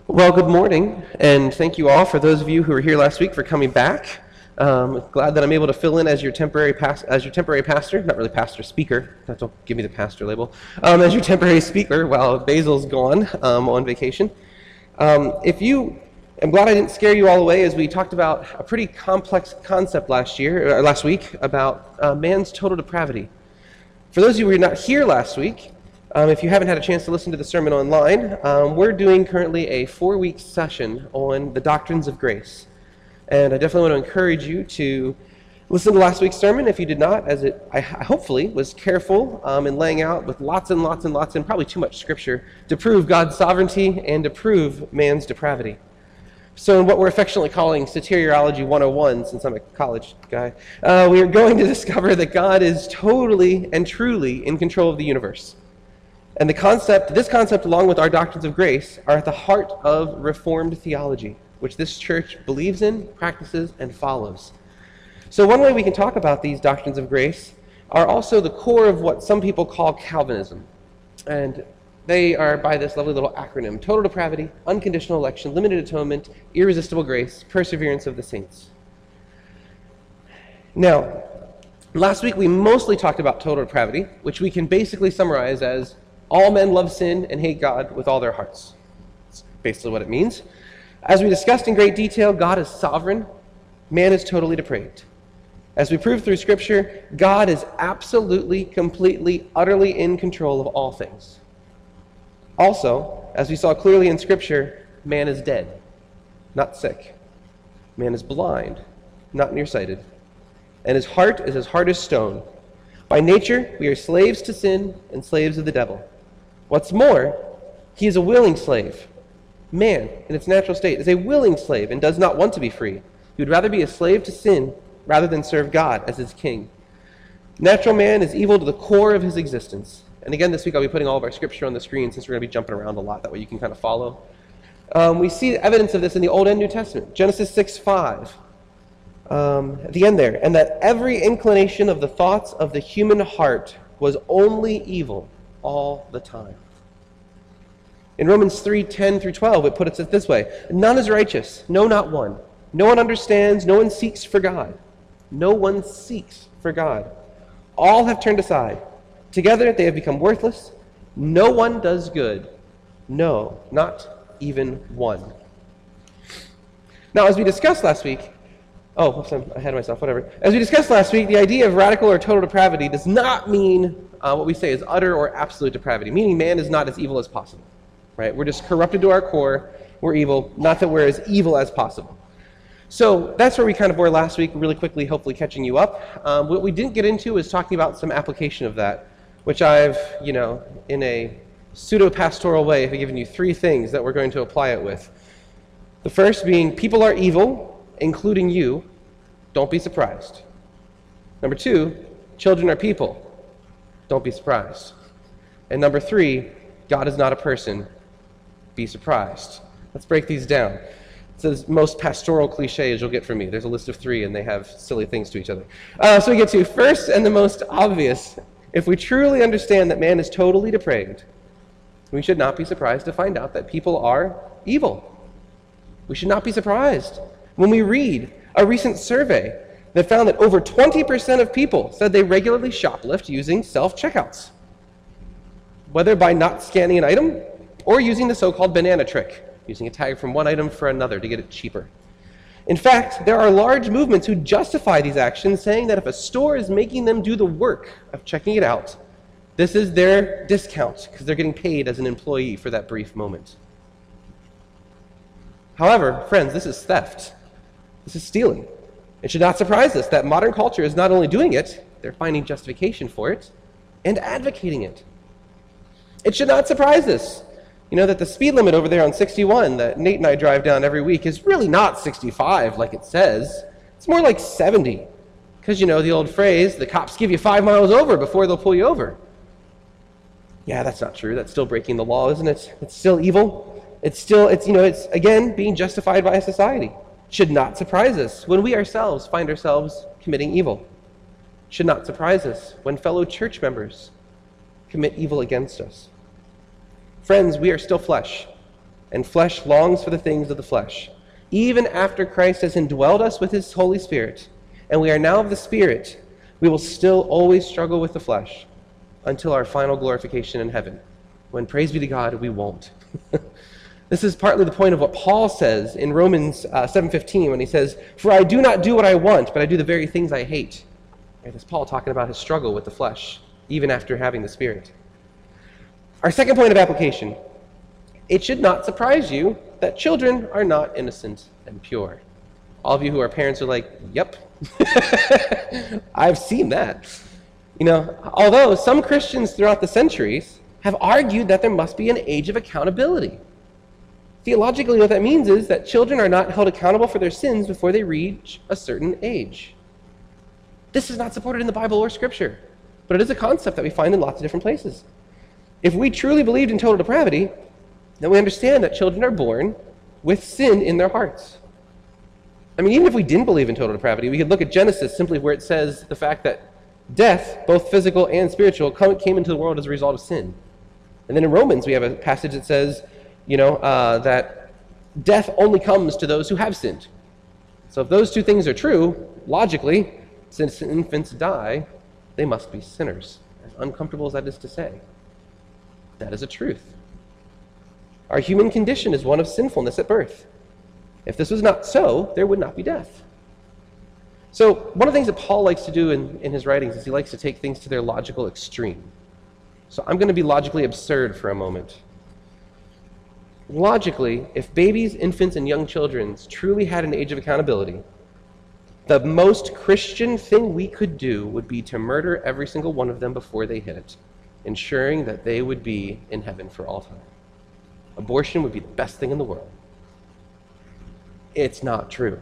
Well, good morning, and thank you all for those of you who were here last week for coming back. Glad that I'm able to fill in as your temporary pastor, not really pastor, speaker. Don't give me the pastor label. As your temporary speaker while Basil's gone on vacation. I'm glad I didn't scare you all away as we talked about a pretty complex concept last week about man's total depravity. For those of you who were not here last week, if you haven't had a chance to listen to the sermon online, we're doing currently a 4-week session on the doctrines of grace. And I definitely want to encourage you to listen to last week's sermon if you did not, as I hopefully was careful in laying out with lots and lots and lots and probably too much scripture to prove God's sovereignty and to prove man's depravity. So in what we're affectionately calling Soteriology 101, since I'm a college guy, we are going to discover that God is totally and truly in control of the universe. And this concept, along with our doctrines of grace, are at the heart of Reformed theology, which this church believes in, practices, and follows. So one way we can talk about these doctrines of grace are also the core of what some people call Calvinism. And they are by this lovely little acronym: total depravity, unconditional election, limited atonement, irresistible grace, perseverance of the saints. Now, last week we mostly talked about total depravity, which we can basically summarize as all men love sin and hate God with all their hearts. That's basically what it means. As we discussed in great detail, God is sovereign, man is totally depraved. As we prove through Scripture, God is absolutely, completely, utterly in control of all things. Also, as we saw clearly in Scripture, man is dead, not sick. Man is blind, not nearsighted. And his heart is as hard as stone. By nature, we are slaves to sin and slaves of the devil. What's more, he is a willing slave. Man, in its natural state, is a willing slave and does not want to be free. He would rather be a slave to sin rather than serve God as his king. Natural man is evil to the core of his existence. And again, this week I'll be putting all of our scripture on the screen since we're going to be jumping around a lot. That way you can kind of follow. We see evidence of this in the Old and New Testament. Genesis 6:5. At the end there, and that every inclination of the thoughts of the human heart was only evil all the time. In Romans 3:10 through 12, it puts it this way: none is righteous, no, not one. No one understands, no one seeks for God. No one seeks for God. All have turned aside. Together they have become worthless. No one does good. No, not even one. Now, as we discussed last week, I'm ahead of myself, whatever. As we discussed last week, the idea of radical or total depravity does not mean what we say is utter or absolute depravity, meaning man is not as evil as possible. Right? We're just corrupted to our core. We're evil, not that we're as evil as possible. So that's where we kind of were last week, really quickly, hopefully catching you up. What we didn't get into is talking about some application of that, which I've, in a pseudo-pastoral way, have given you 3 things that we're going to apply it with. The first being, people are evil, including you. Don't be surprised. Number 2, children are people. Don't be surprised. And number 3, God is not a person. Be surprised. Let's break these down. It's the most pastoral cliches you'll get from me. There's a list of 3 and they have silly things to each other. So we get to first and the most obvious. If we truly understand that man is totally depraved, we should not be surprised to find out that people are evil. We should not be surprised when we read a recent survey that found that over 20% of people said they regularly shoplift using self-checkouts, whether by not scanning an item or using the so-called banana trick, using a tag from one item for another to get it cheaper. In fact, there are large movements who justify these actions, saying that if a store is making them do the work of checking it out, this is their discount because they're getting paid as an employee for that brief moment. However, friends, this is theft. This is stealing. It should not surprise us that modern culture is not only doing it, they're finding justification for it and advocating it. It should not surprise us, that the speed limit over there on 61 that Nate and I drive down every week is really not 65 like it says. It's more like 70. Because the old phrase, the cops give you 5 miles over before they'll pull you over. Yeah, that's not true. That's still breaking the law, isn't it? It's still evil. It's again being justified by a society. Should not surprise us when we ourselves find ourselves committing evil. Should not surprise us when fellow church members commit evil against us. Friends, we are still flesh. and flesh longs for the things of the flesh. Even after Christ has indwelled us with his Holy Spirit, and we are now of the Spirit, we will still always struggle with the flesh until our final glorification in heaven, when, praise be to God, we won't. This is partly the point of what Paul says in Romans 7:15 when he says, "For I do not do what I want, but I do the very things I hate." Right, that's Paul talking about his struggle with the flesh, even after having the Spirit. Our second point of application: it should not surprise you that children are not innocent and pure. All of you who are parents are like, yep, I've seen that. Although some Christians throughout the centuries have argued that there must be an age of accountability. Theologically, what that means is that children are not held accountable for their sins before they reach a certain age. This is not supported in the Bible or Scripture, but it is a concept that we find in lots of different places. If we truly believed in total depravity, then we understand that children are born with sin in their hearts. Even if we didn't believe in total depravity, we could look at Genesis simply where it says the fact that death, both physical and spiritual, came into the world as a result of sin. And then in Romans, we have a passage that says, that death only comes to those who have sinned. So if those two things are true, logically, since infants die, they must be sinners. As uncomfortable as that is to say, that is a truth. Our human condition is one of sinfulness at birth. If this was not so, there would not be death. So one of the things that Paul likes to do in his writings is he likes to take things to their logical extreme. So I'm going to be logically absurd for a moment. Logically, if babies, infants, and young children truly had an age of accountability, the most Christian thing we could do would be to murder every single one of them before they hit it, ensuring that they would be in heaven for all time. Abortion would be the best thing in the world. It's not true.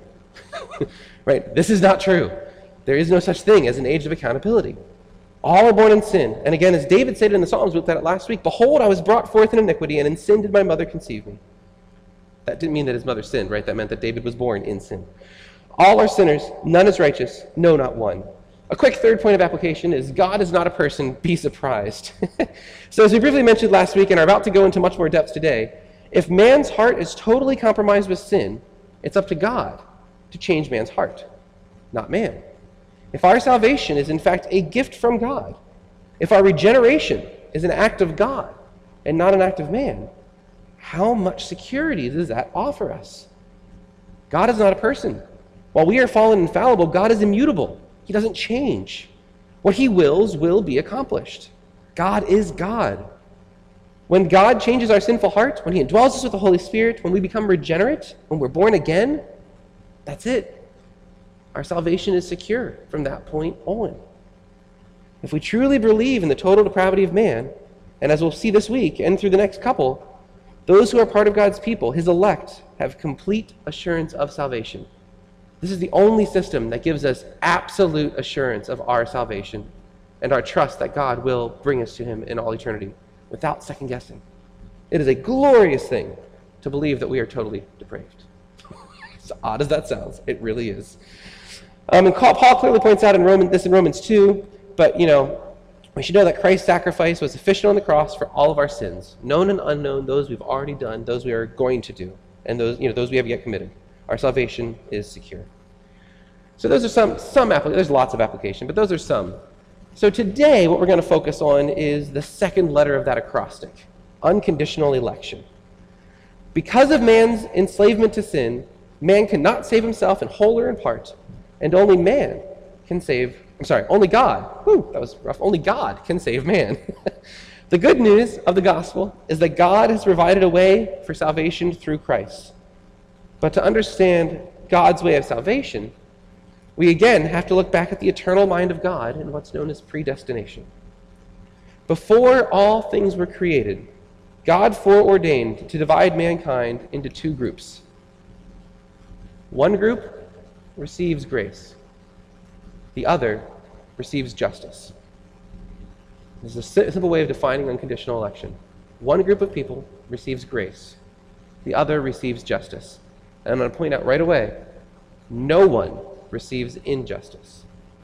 Right? This is not true. There is no such thing as an age of accountability. All are born in sin. And again, as David said in the Psalms, we looked at it last week, "Behold, I was brought forth in iniquity, and in sin did my mother conceive me." That didn't mean that his mother sinned, right? That meant that David was born in sin. All are sinners, none is righteous, no, not one. A quick third point of application is God is not a person, be surprised. So as we briefly mentioned last week and are about to go into much more depth today, if man's heart is totally compromised with sin, it's up to God to change man's heart, not man. If our salvation is in fact a gift from God, if our regeneration is an act of God and not an act of man, how much security does that offer us? God is not a person. While we are fallen and fallible, God is immutable. He doesn't change. What he wills will be accomplished. God is God. When God changes our sinful heart, when he indwells us with the Holy Spirit, when we become regenerate, when we're born again, that's it. Our salvation is secure from that point on. If we truly believe in the total depravity of man, and as we'll see this week and through the next couple, those who are part of God's people, his elect, have complete assurance of salvation. This is the only system that gives us absolute assurance of our salvation and our trust that God will bring us to him in all eternity without second guessing. It is a glorious thing to believe that we are totally depraved. As odd as that sounds, it really is. And Paul clearly points out in Romans 2, but we should know that Christ's sacrifice was sufficient on the cross for all of our sins, known and unknown, those we've already done, those we are going to do, and those we have yet committed. Our salvation is secure. So those are some applications. There's lots of application, but those are some. So today, what we're going to focus on is the second letter of that acrostic, unconditional election. Because of man's enslavement to sin, man cannot save himself in whole or in part, and only God can save man. The good news of the gospel is that God has provided a way for salvation through Christ. But to understand God's way of salvation, we again have to look back at the eternal mind of God and what's known as predestination. Before all things were created, God foreordained to divide mankind into two groups. One group receives grace. The other receives justice. This is a simple way of defining unconditional election. One group of people receives grace. The other receives justice. And I'm going to point out right away, no one receives injustice.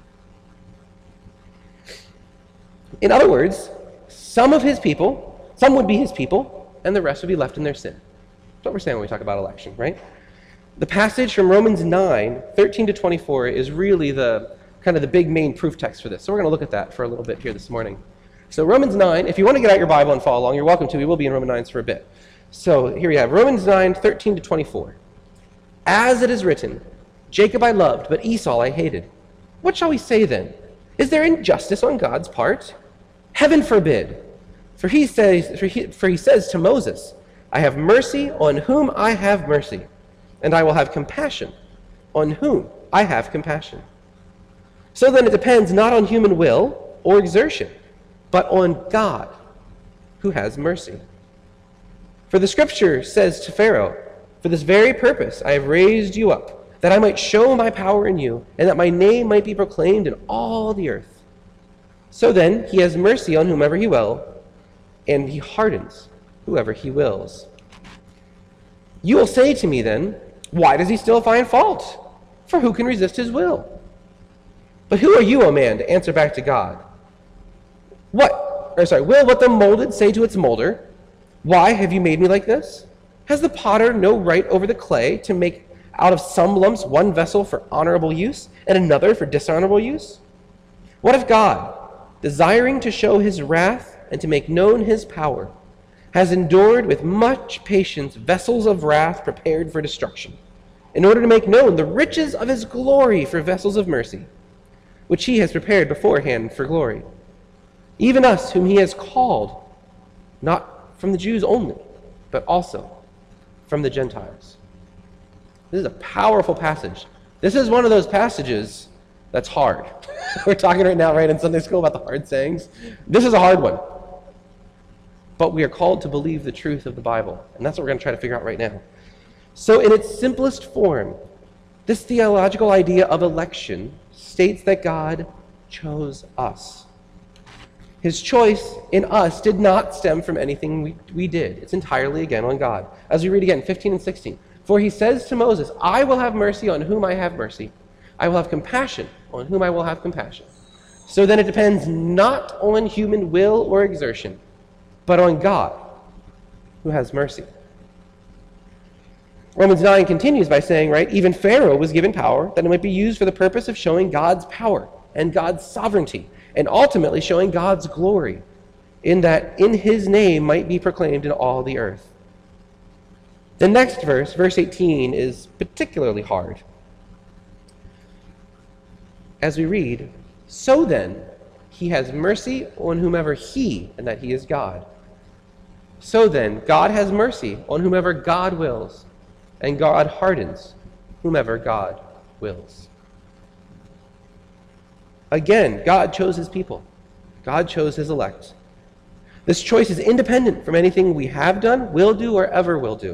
In other words, some would be his people, and the rest would be left in their sin. That's what we're saying when we talk about election, right? The passage from Romans 9, 13 to 24 is really the kind of the big main proof text for this. So we're going to look at that for a little bit here this morning. So Romans 9, if you want to get out your Bible and follow along, you're welcome to. We will be in Romans 9 for a bit. So here we have Romans 9, 13 to 24. As it is written, Jacob I loved, but Esau I hated. What shall we say then? Is there injustice on God's part? Heaven forbid. For he says to Moses, I have mercy on whom I have mercy, and I will have compassion on whom I have compassion. So then it depends not on human will or exertion, but on God, who has mercy. For the scripture says to Pharaoh, for this very purpose I have raised you up, that I might show my power in you, and that my name might be proclaimed in all the earth. So then he has mercy on whomever he will, and he hardens whoever he wills. You will say to me then, why does he still find fault? For who can resist his will? But who are you, O man, to answer back to God? Will what the molded say to its molder? Why have you made me like this? Has the potter no right over the clay to make out of some lumps one vessel for honorable use and another for dishonorable use? What if God, desiring to show his wrath and to make known his power, has endured with much patience vessels of wrath prepared for destruction, in order to make known the riches of his glory for vessels of mercy, which he has prepared beforehand for glory? Even us whom he has called, not from the Jews only, but also from the Gentiles. This is a powerful passage. This is one of those passages that's hard. We're talking right now, right, in Sunday school about the hard sayings. This is a hard one. But we are called to believe the truth of the Bible, and that's what we're going to try to figure out right now. So in its simplest form, this theological idea of election states that God chose us. His choice in us did not stem from anything we did. It's entirely, again, on God. As we read again, 15 and 16. For he says to Moses, I will have mercy on whom I have mercy. I will have compassion on whom I will have compassion. So then it depends not on human will or exertion, but on God, who has mercy. Romans 9 continues by saying, right, even Pharaoh was given power that it might be used for the purpose of showing God's power and God's sovereignty, and ultimately showing God's glory, in that in his name might be proclaimed in all the earth. The next verse, verse 18, is particularly hard. As we read, so then he has mercy on whomever he, and that he is God. So then, God has mercy on whomever God wills, and God hardens whomever God wills. Again, God chose his people. God chose his elect. This choice is independent from anything we have done, will do, or ever will do.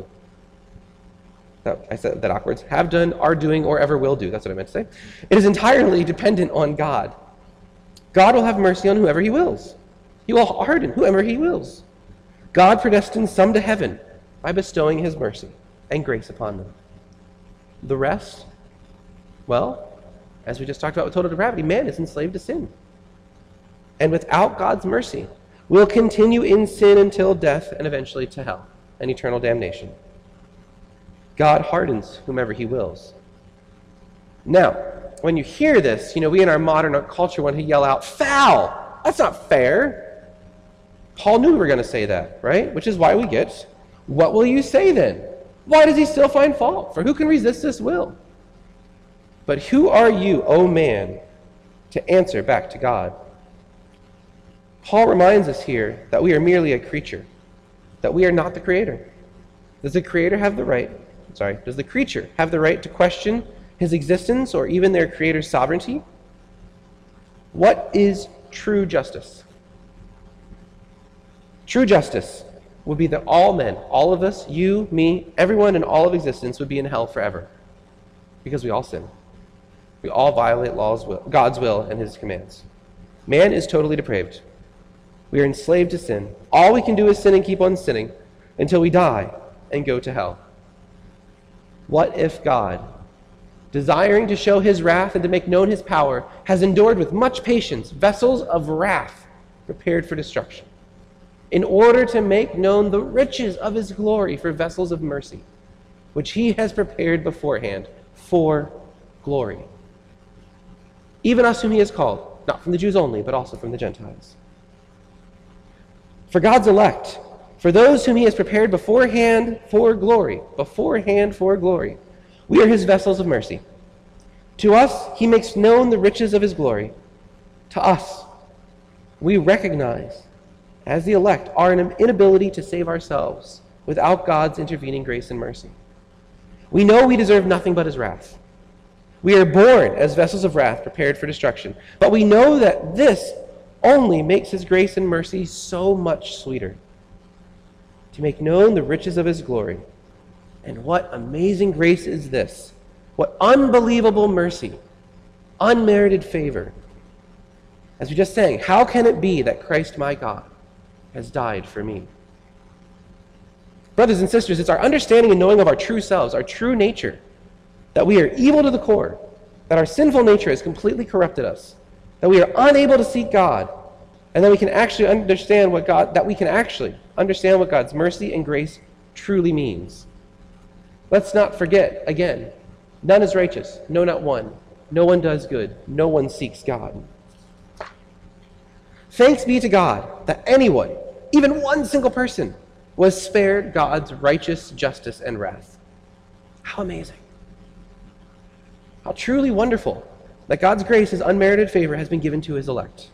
I said that backwards. Have done, are doing, or ever will do. That's what I meant to say. It is entirely dependent on God. God will have mercy on whoever he wills. He will harden whoever he wills. God predestined some to heaven by bestowing his mercy and grace upon them. The rest, well, as we just talked about with total depravity, man is enslaved to sin. And without God's mercy, will continue in sin until death and eventually to hell and eternal damnation. God hardens whomever he wills. Now, when you hear this, we in our modern culture want to yell out, foul! That's not fair. Paul knew we were going to say that, right? Which is why we get, what will you say then? Why does he still find fault? For who can resist this will? But who are you, O man, to answer back to God? Paul reminds us here that we are merely a creature, that we are not the creator. Does the creator have the right? Does the creature have the right to question his existence or even their creator's sovereignty? What is true justice? True justice would be that all men, all of us, you, me, everyone in all of existence would be in hell forever because we all sin. We all violate God's will and his commands. Man is totally depraved. We are enslaved to sin. All we can do is sin and keep on sinning until we die and go to hell. What if God, desiring to show his wrath and to make known his power, has endured with much patience vessels of wrath prepared for destruction, in order to make known the riches of his glory for vessels of mercy, which he has prepared beforehand for glory. Even us whom he has called, not from the Jews only, but also from the Gentiles. For God's elect, for those whom he has prepared beforehand for glory, we are his vessels of mercy. To us, he makes known the riches of his glory. To us, we recognize, as the elect, our inability to save ourselves without God's intervening grace and mercy. We know we deserve nothing but his wrath. We are born as vessels of wrath prepared for destruction. But we know that this only makes his grace and mercy so much sweeter. To make known the riches of his glory. And what amazing grace is this? What unbelievable mercy, unmerited favor. As we just sang, how can it be that Christ my God has died for me? Brothers and sisters, it's our understanding and knowing of our true selves, our true nature, that we are evil to the core, that our sinful nature has completely corrupted us, that we are unable to seek God, and that we can actually understand what God's mercy and grace truly means. Let's not forget, again, none is righteous, no, not one. No one does good, no one seeks God. Thanks be to God that anyone, even one single person, was spared God's righteous justice and wrath. How amazing. How truly wonderful that God's grace, his unmerited favor, has been given to his elect.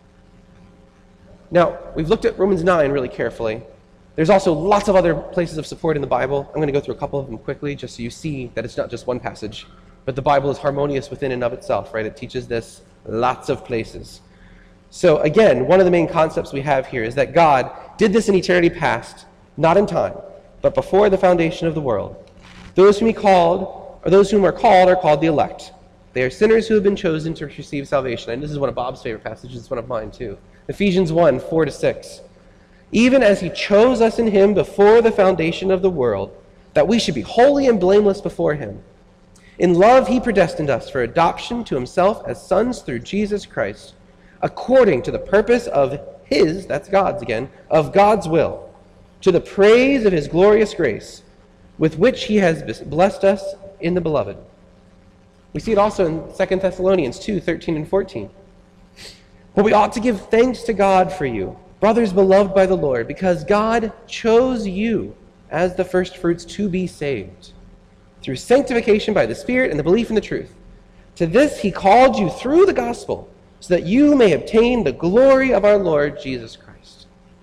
Now, we've looked at Romans 9 really carefully. There's also lots of other places of support in the Bible. I'm going to go through a couple of them quickly just so you see that it's not just one passage, but the Bible is harmonious within and of itself, right? It teaches this lots of places. So again, one of the main concepts we have here is that God did this in eternity past, not in time, but before the foundation of the world. Those whom are called the elect. They are sinners who have been chosen to receive salvation. And this is one of Bob's favorite passages. It's one of mine too. Ephesians 1, 4-6. Even as he chose us in him before the foundation of the world, that we should be holy and blameless before him. In love he predestined us for adoption to himself as sons through Jesus Christ, according to the purpose of his, that's God's again, of God's will, to the praise of his glorious grace, with which he has blessed us in the beloved. We see it also in 2 Thessalonians 2, 13 and 14. But we ought to give thanks to God for you, brothers beloved by the Lord, because God chose you as the firstfruits to be saved, through sanctification by the Spirit and the belief in the truth. To this he called you through the gospel, so that you may obtain the glory of our Lord Jesus Christ.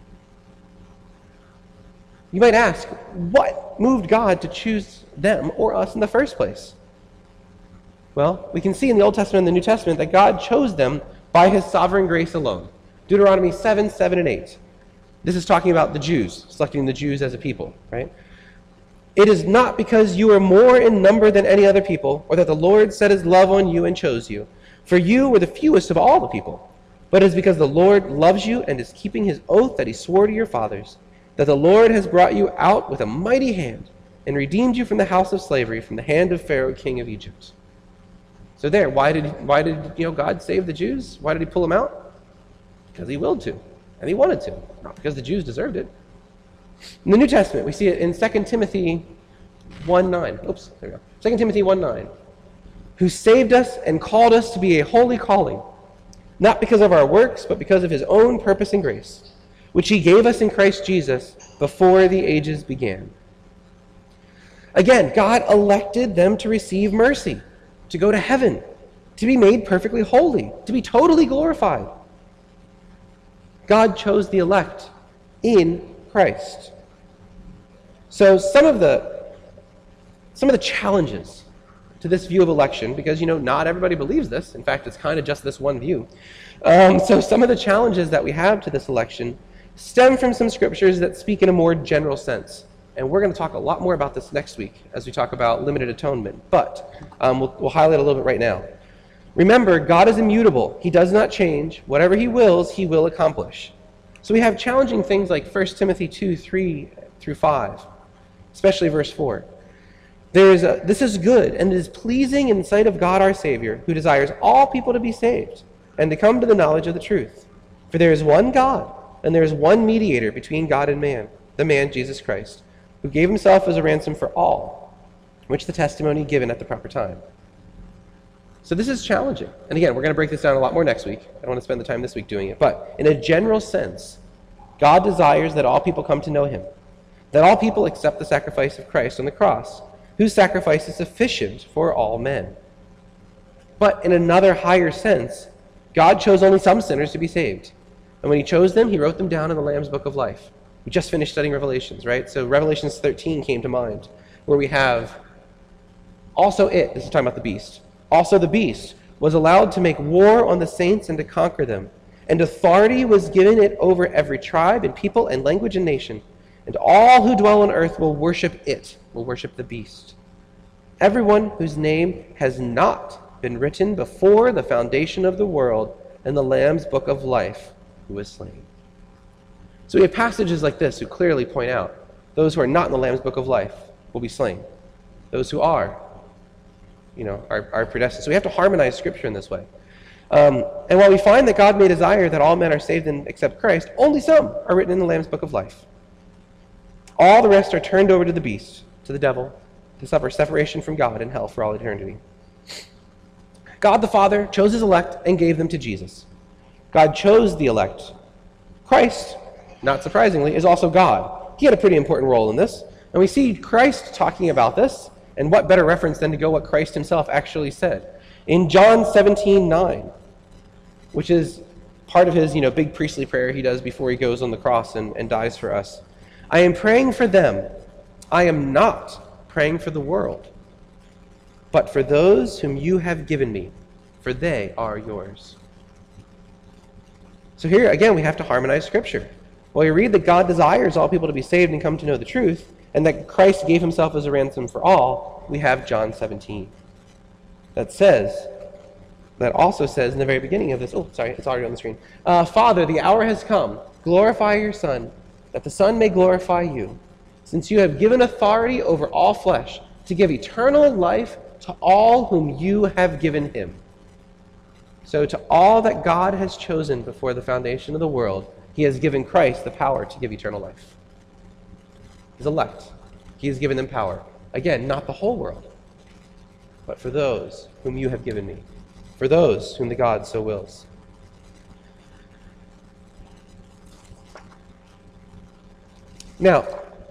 You might ask, what moved God to choose them or us in the first place? Well, we can see in the Old Testament and the New Testament that God chose them by his sovereign grace alone. Deuteronomy 7, 7 and 8. This is talking about the Jews, selecting the Jews as a people, right? It is not because you are more in number than any other people, or that the Lord set his love on you and chose you, for you were the fewest of all the people, but it is because the Lord loves you and is keeping his oath that he swore to your fathers, that the Lord has brought you out with a mighty hand and redeemed you from the house of slavery, from the hand of Pharaoh, king of Egypt. So there, why did God save the Jews? Why did he pull them out? Because he willed to, and he wanted to, not because the Jews deserved it. In the New Testament, we see it in 2 Timothy 1:9. Oops, there we go. 2 Timothy 1:9. Who saved us and called us to be a holy calling, not because of our works, but because of his own purpose and grace, which he gave us in Christ Jesus before the ages began. Again, God elected them to receive mercy, to go to heaven, to be made perfectly holy, to be totally glorified. God chose the elect in Christ. So some of the challenges to this view of election, because not everybody believes this. In fact, it's kind of just this one view. So some of the challenges that we have to this election stem from some scriptures that speak in a more general sense. And we're going to talk a lot more about this next week as we talk about limited atonement. But we'll highlight a little bit right now. Remember, God is immutable. He does not change. Whatever he wills, he will accomplish. So we have challenging things like 1 Timothy 2, 3 through 5, especially verse 4. This is good, and it is pleasing in the sight of God our Savior, who desires all people to be saved and to come to the knowledge of the truth. For there is one God, and there is one mediator between God and man, the man Jesus Christ, who gave himself as a ransom for all, which the testimony given at the proper time. So this is challenging. And again, we're going to break this down a lot more next week. I don't want to spend the time this week doing it. But in a general sense, God desires that all people come to know him, that all people accept the sacrifice of Christ on the cross, whose sacrifice is sufficient for all men. But in another higher sense, God chose only some sinners to be saved. And when he chose them, he wrote them down in the Lamb's Book of Life. We just finished studying Revelations, right? So Revelations 13 came to mind, where we have also this is talking about the beast. Also the beast was allowed to make war on the saints and to conquer them. And authority was given it over every tribe and people and language and nation. And all who dwell on earth will worship it, will worship the beast. Everyone whose name has not been written before the foundation of the world in the Lamb's Book of Life, who was slain. So we have passages like this who clearly point out those who are not in the Lamb's Book of Life will be slain. Those who are predestined. So we have to harmonize Scripture in this way. And while we find that God may desire that all men are saved and accept Christ, only some are written in the Lamb's Book of Life. All the rest are turned over to the beast, to the devil, to suffer separation from God in hell for all eternity. God the Father chose his elect and gave them to Jesus. God chose the elect. Christ, not surprisingly, is also God. He had a pretty important role in this. And we see Christ talking about this. And what better reference than to go what Christ himself actually said? In John 17:9, which is part of his big priestly prayer he does before he goes on the cross and dies for us. I am praying for them. I am not praying for the world, but for those whom you have given me, for they are yours. So here, again, we have to harmonize Scripture. Well, you read that God desires all people to be saved and come to know the truth, and that Christ gave himself as a ransom for all, we have John 17. That also says in the very beginning of this, it's already on the screen. Father, the hour has come. Glorify your Son, that the Son may glorify you, since you have given authority over all flesh to give eternal life to all whom you have given him. So to all that God has chosen before the foundation of the world, he has given Christ the power to give eternal life. His elect. He has given them power. Again, not the whole world, but for those whom you have given me, for those whom the God so wills. Now,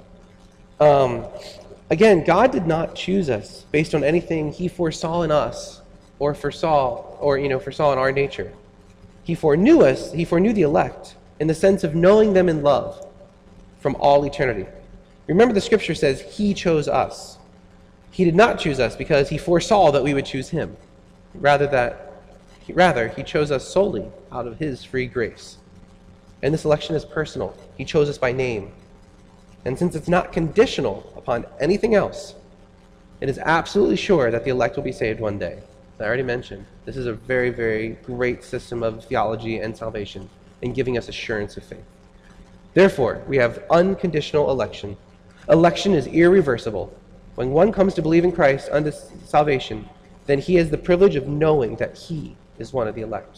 again, God did not choose us based on anything he foresaw in us or foresaw in our nature. He foreknew us, he foreknew the elect in the sense of knowing them in love from all eternity. Remember, the Scripture says he chose us. He did not choose us because he foresaw that we would choose him. Rather, he chose us solely out of his free grace. And this election is personal. He chose us by name. And since it's not conditional upon anything else, it is absolutely sure that the elect will be saved one day. As I already mentioned, this is a very, very great system of theology and salvation in giving us assurance of faith. Therefore, we have unconditional election. Election is irreversible. When one comes to believe in Christ unto salvation, then he has the privilege of knowing that he is one of the elect.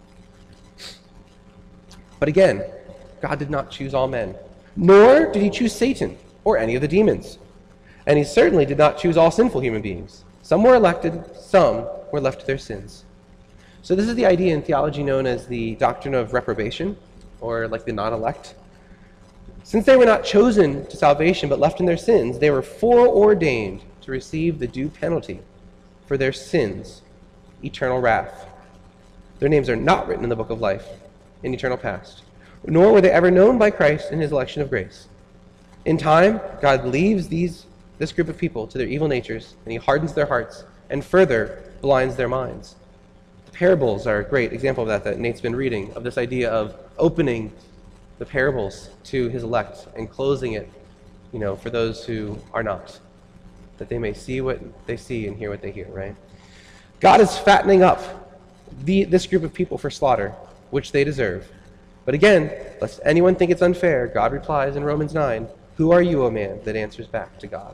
But again, God did not choose all men, nor did he choose Satan or any of the demons. And he certainly did not choose all sinful human beings. Some were elected, some were left to their sins. So this is the idea in theology known as the doctrine of reprobation, or like the non-elect. Since they were not chosen to salvation but left in their sins, they were foreordained to receive the due penalty for their sins, eternal wrath. Their names are not written in the book of life in eternal past, nor were they ever known by Christ in his election of grace. In time, God leaves this group of people to their evil natures, and he hardens their hearts and further blinds their minds. The parables are a great example of that Nate's been reading, of this idea of opening the parables to his elect and closing it, for those who are not, that they may see what they see and hear what they hear, right? God is fattening up this group of people for slaughter, which they deserve. But again, lest anyone think it's unfair, God replies in Romans 9, "Who are you, O man, that answers back to God?"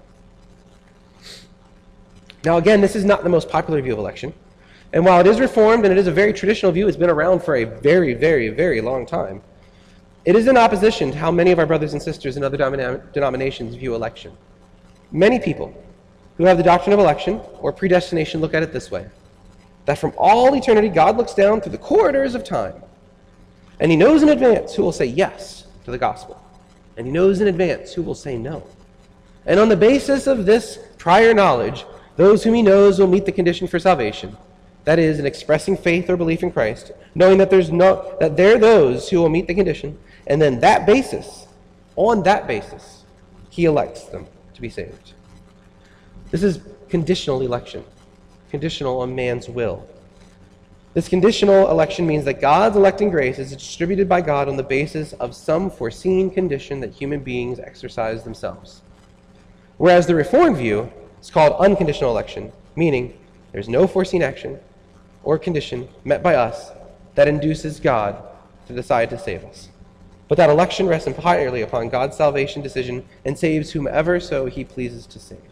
Now again, this is not the most popular view of election. And while it is reformed and it is a very traditional view, it's been around for a very, very, very long time. It is in opposition to how many of our brothers and sisters in other denominations view election. Many people who have the doctrine of election or predestination look at it this way: that from all eternity God looks down through the corridors of time, and he knows in advance who will say yes to the gospel, and he knows in advance who will say no. And on the basis of this prior knowledge, those whom he knows will meet the condition for salvation, that is, in expressing faith or belief in Christ, knowing that there are those who will meet the condition, and then on that basis, he elects them to be saved. This is conditional election, conditional on man's will. This conditional election means that God's electing grace is distributed by God on the basis of some foreseen condition that human beings exercise themselves. Whereas the Reformed view is called unconditional election, meaning there's no foreseen action or condition met by us that induces God to decide to save us. But that election rests entirely upon God's salvation decision and saves whomever so he pleases to save.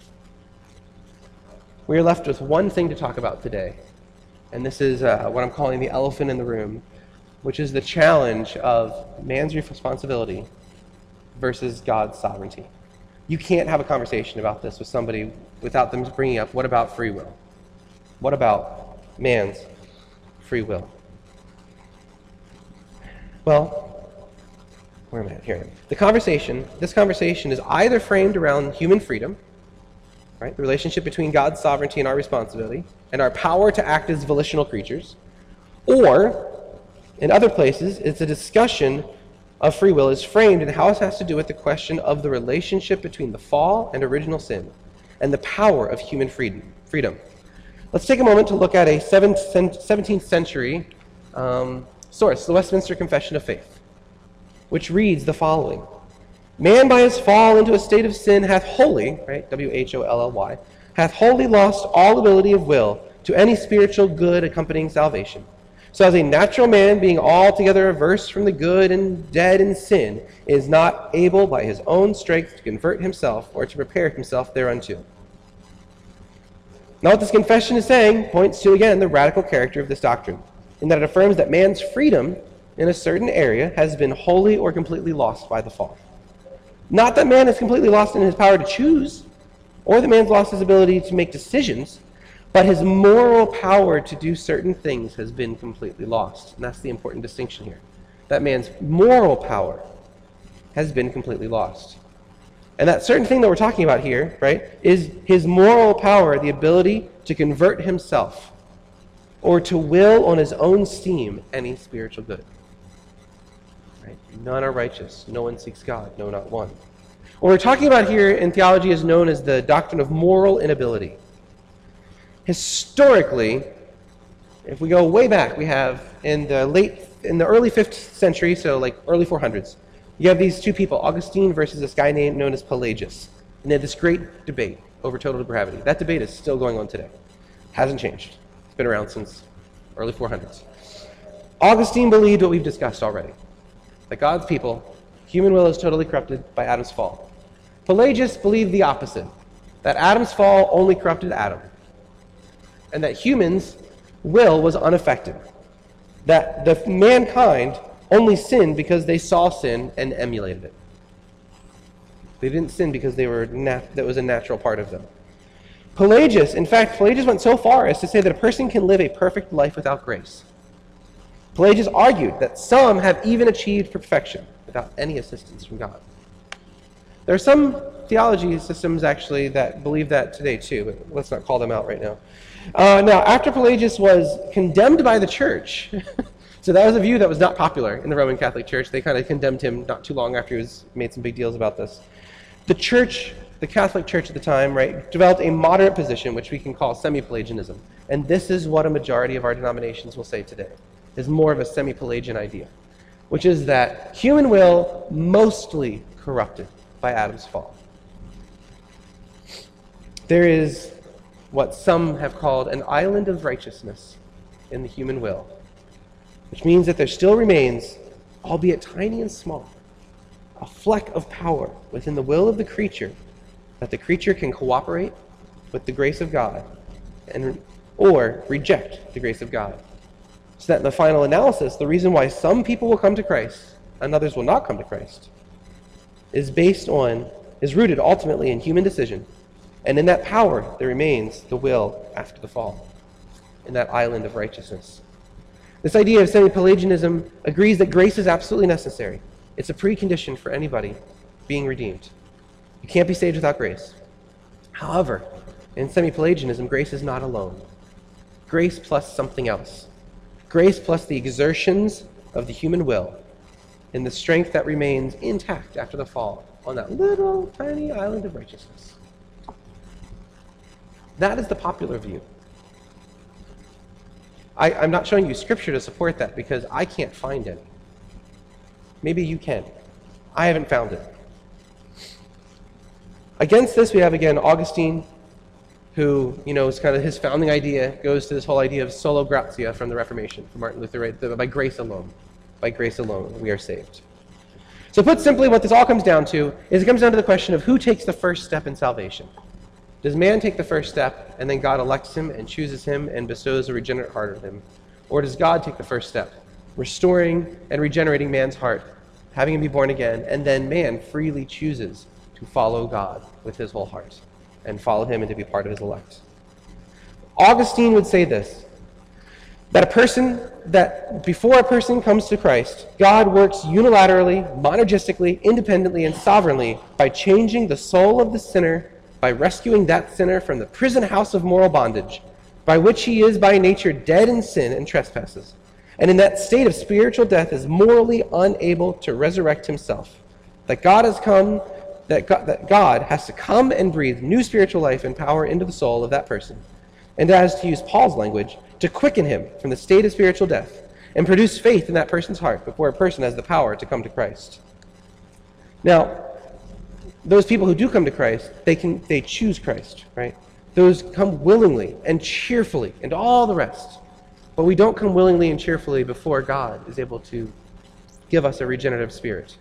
We are left with one thing to talk about today, and this is what I'm calling the elephant in the room, which is the challenge of man's responsibility versus God's sovereignty. You can't have a conversation about this with somebody without them bringing up, what about free will? What about man's free will? Well, where am I at? Here I am. This conversation is either framed around human freedom, right? The relationship between God's sovereignty and our responsibility, and our power to act as volitional creatures. Or, in other places, it's a discussion of free will is framed in how it has to do with the question of the relationship between the fall and original sin, and the power of human freedom. Let's take a moment to look at a 17th century source, the Westminster Confession of Faith, which reads the following: "Man by his fall into a state of sin hath wholly," right, W-H-O-L-L-Y, "hath wholly lost all ability of will to any spiritual good accompanying salvation. So as a natural man, being altogether averse from the good and dead in sin, is not able by his own strength to convert himself or to prepare himself thereunto." Now what this confession is saying points to, again, the radical character of this doctrine, in that it affirms that man's freedom in a certain area has been wholly or completely lost by the fall. Not that man is completely lost in his power to choose, or that man's lost his ability to make decisions, but his moral power to do certain things has been completely lost. And that's the important distinction here. That man's moral power has been completely lost. And that certain thing that we're talking about here, right, is his moral power, the ability to convert himself or to will on his own steam any spiritual good. Right? None are righteous. No one seeks God. No, not one. What we're talking about here in theology is known as the doctrine of moral inability. Historically, if we go way back, we have in the early 5th century, so like early 400s, you have these two people, Augustine versus this guy known as Pelagius. And they had this great debate over total depravity. That debate is still going on today. Hasn't changed. It's been around since early 400s. Augustine believed what we've discussed already, that God's people, human will is totally corrupted by Adam's fall. Pelagius believed the opposite, that Adam's fall only corrupted Adam, and that humans' will was unaffected, that the mankind only sinned because they saw sin and emulated it. They didn't sin because that was a natural part of them. Pelagius went so far as to say that a person can live a perfect life without grace. Pelagius argued that some have even achieved perfection without any assistance from God. There are some theology systems actually that believe that today too, but let's not call them out right now. Now, after Pelagius was condemned by the church, so that was a view that was not popular in the Roman Catholic Church. They kind of condemned him not too long after he made some big deals about this. The Catholic Church at the time, right, developed a moderate position, which we can call semi-Pelagianism. And this is what a majority of our denominations will say today, is more of a semi-Pelagian idea, which is that human will mostly corrupted by Adam's fall. There is what some have called an island of righteousness in the human will, which means that there still remains, albeit tiny and small, a fleck of power within the will of the creature, that the creature can cooperate with the grace of God or reject the grace of God. So that in the final analysis, the reason why some people will come to Christ and others will not come to Christ is rooted ultimately in human decision. And in that power, there remains the will after the fall, in that island of righteousness. This idea of semi-Pelagianism agrees that grace is absolutely necessary. It's a precondition for anybody being redeemed. You can't be saved without grace. However, in semi-Pelagianism, grace is not alone. Grace plus something else. Grace plus the exertions of the human will and the strength that remains intact after the fall on that little tiny island of righteousness. That is the popular view. I'm not showing you scripture to support that because I can't find any. Maybe you can. I haven't found it. Against this, we have again Augustine, who, is kind of his founding idea, goes to this whole idea of sola gratia from the Reformation, from Martin Luther, right? By grace alone. By grace alone, we are saved. So put simply, what this all comes down to is it comes down to the question of who takes the first step in salvation. Does man take the first step, and then God elects him and chooses him and bestows a regenerate heart on him? Or does God take the first step, restoring and regenerating man's heart, having him be born again, and then man freely chooses to follow God with his whole heart and follow him and to be part of his elect? Augustine would say this, that before a person comes to Christ, God works unilaterally, monergistically, independently, and sovereignly by changing the soul of the sinner, by rescuing that sinner from the prison house of moral bondage, by which he is by nature dead in sin and trespasses, and in that state of spiritual death is morally unable to resurrect himself. That God has to come and breathe new spiritual life and power into the soul of that person, and as to use Paul's language, to quicken him from the state of spiritual death and produce faith in that person's heart before a person has the power to come to Christ. Now, those people who do come to Christ, they choose Christ, right? Those come willingly and cheerfully and all the rest. But we don't come willingly and cheerfully before God is able to give us a regenerative spirit.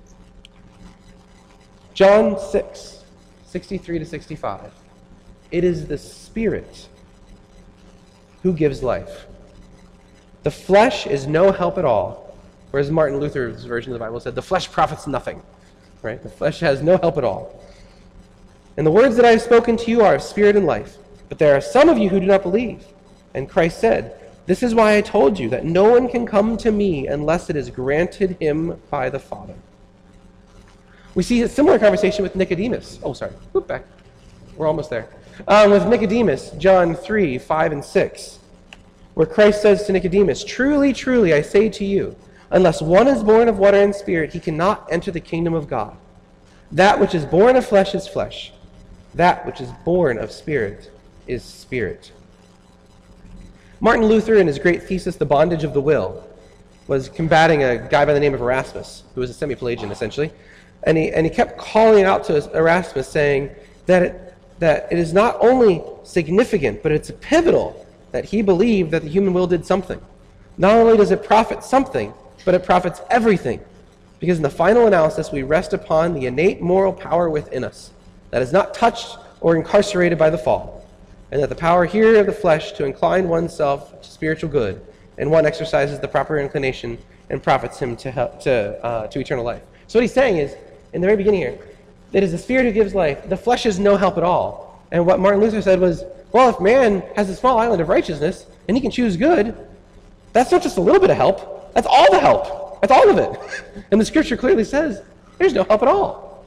John 6, 63 to 65. It is the Spirit who gives life. The flesh is no help at all. Whereas Martin Luther's version of the Bible said, the flesh profits nothing. Right? The flesh has no help at all. And the words that I have spoken to you are of spirit and life. But there are some of you who do not believe. And Christ said, this is why I told you that no one can come to me unless it is granted him by the Father. We see a similar conversation with Nicodemus. Oh, sorry. Oop, back. We're almost there. With Nicodemus, John 3, 5, and 6, where Christ says to Nicodemus, truly, truly, I say to you, unless one is born of water and spirit, he cannot enter the kingdom of God. That which is born of flesh is flesh. That which is born of spirit is spirit. Martin Luther, in his great thesis, The Bondage of the Will, was combating a guy by the name of Erasmus, who was a semi-Pelagian, essentially. And he kept calling out to Erasmus, saying that it is not only significant, but it's pivotal that he believed that the human will did something. Not only does it profit something, but it profits everything. Because in the final analysis, we rest upon the innate moral power within us that is not touched or incarcerated by the fall, and that the power here of the flesh to incline oneself to spiritual good, and one exercises the proper inclination and profits him to eternal life. So what he's saying is, in the very beginning here, it is the Spirit who gives life. The flesh is no help at all. And what Martin Luther said was, well, if man has a small island of righteousness, and he can choose good, that's not just a little bit of help. That's all the help. That's all of it. And the Scripture clearly says, there's no help at all.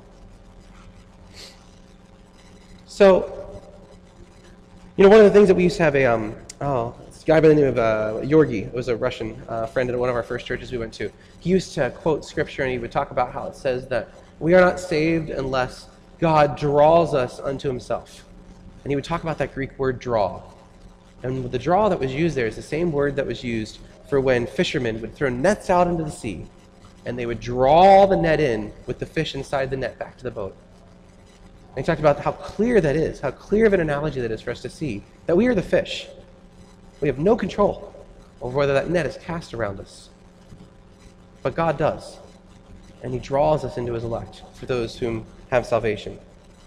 So, one of the things that we used to have this guy by the name of Yorgi, was a Russian friend at one of our first churches we went to. He used to quote Scripture, and he would talk about how it says that we are not saved unless God draws us unto himself. And he would talk about that Greek word draw. And the draw that was used there is the same word that was used for when fishermen would throw nets out into the sea, and they would draw the net in with the fish inside the net back to the boat. And he talked about how clear that is, how clear of an analogy that is for us to see, that we are the fish. We have no control over whether that net is cast around us. But God does. And he draws us into his elect for those whom have salvation.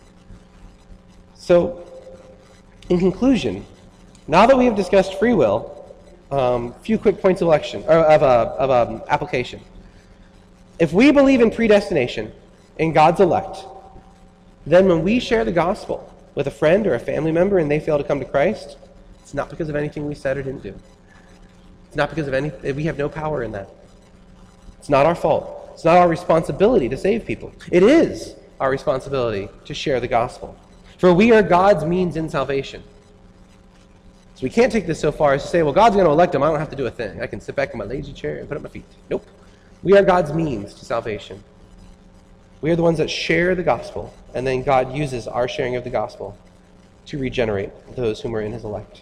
So, in conclusion, now that we have discussed free will, few quick points of application. If we believe in predestination, in God's elect, then when we share the gospel with a friend or a family member and they fail to come to Christ, it's not because of anything we said or didn't do. It's not because of anything. We have no power in that. It's not our fault. It's not our responsibility to save people. It is our responsibility to share the gospel. For we are God's means in salvation. So we can't take this so far as to say, well, God's going to elect them. I don't have to do a thing. I can sit back in my lazy chair and put up my feet. Nope. We are God's means to salvation. We are the ones that share the gospel, and then God uses our sharing of the gospel to regenerate those whom are in his elect.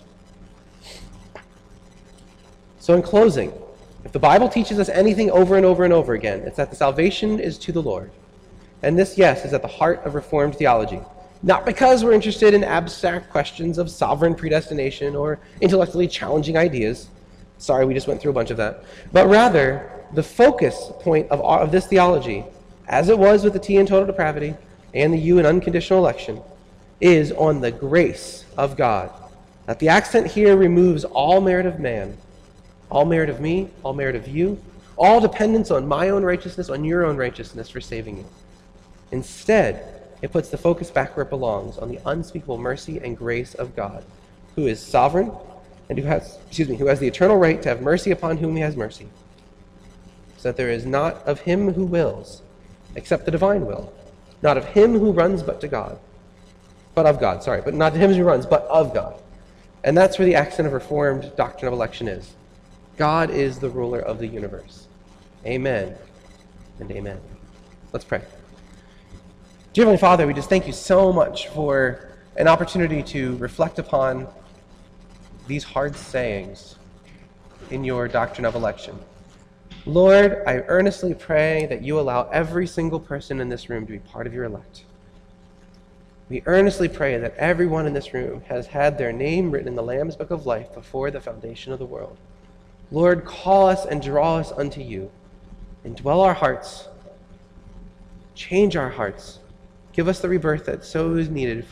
So in closing, if the Bible teaches us anything over and over and over again, it's that the salvation is to the Lord. And this, yes, is at the heart of Reformed theology. Not because we're interested in abstract questions of sovereign predestination or intellectually challenging ideas. Sorry, we just went through a bunch of that. But rather, the focus point of this theology, as it was with the T in total depravity and the U in unconditional election, is on the grace of God. That the accent here removes all merit of man, all merit of me, all merit of you, all dependence on my own righteousness, on your own righteousness for saving you. Instead, it puts the focus back where it belongs, on the unspeakable mercy and grace of God, who is sovereign and who has the eternal right to have mercy upon whom he has mercy. So that there is not of him who wills, except the divine will, not of him who runs but to God, but of God, but not to him who runs, but of God. And that's where the accent of Reformed doctrine of election is. God is the ruler of the universe. Amen and amen. Let's pray. Dear Heavenly Father, we just thank you so much for an opportunity to reflect upon these hard sayings in your doctrine of election. Lord, I earnestly pray that you allow every single person in this room to be part of your elect. We earnestly pray that everyone in this room has had their name written in the Lamb's Book of Life before the foundation of the world. Lord, call us and draw us unto you. Indwell our hearts. Change our hearts. Give us the rebirth that so is needed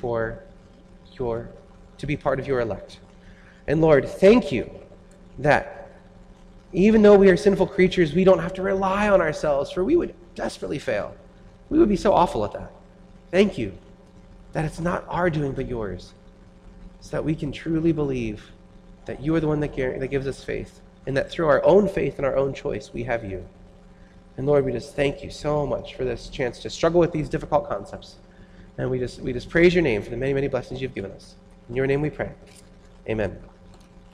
to be part of your elect. And Lord, thank you that even though we are sinful creatures, we don't have to rely on ourselves, for we would desperately fail. We would be so awful at that. Thank you that it's not our doing but yours, so that we can truly believe that you are the one that gives us faith, and that through our own faith and our own choice, we have you. And Lord, we just thank you so much for this chance to struggle with these difficult concepts. And we just praise your name for the many, many blessings you've given us. In your name we pray. Amen.